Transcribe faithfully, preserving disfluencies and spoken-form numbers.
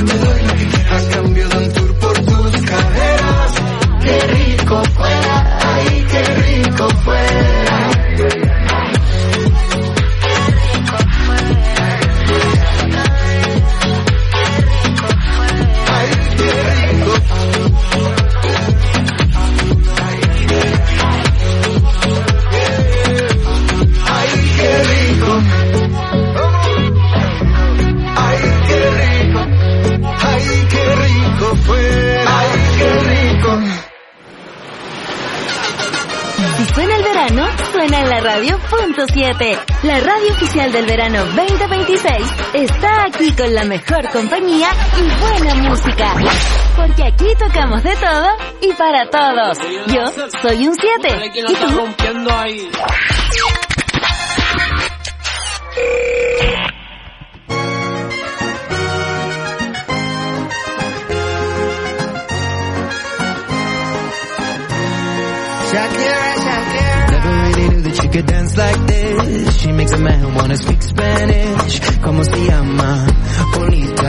te doy lo que quieras a cambio de un tour por tus caderas. Qué rico fuera, ay, qué rico fuera. Si suena el verano, suena en la radio punto siete. La radio oficial del verano veinte veintiséis está aquí con la mejor compañía y buena música. Porque aquí tocamos de todo y para todos. Yo soy un siete. ¿Y tú? Shakira, Shakira. Never really knew that she could dance like this. She makes a man wanna speak Spanish. Como se llama? Bonita.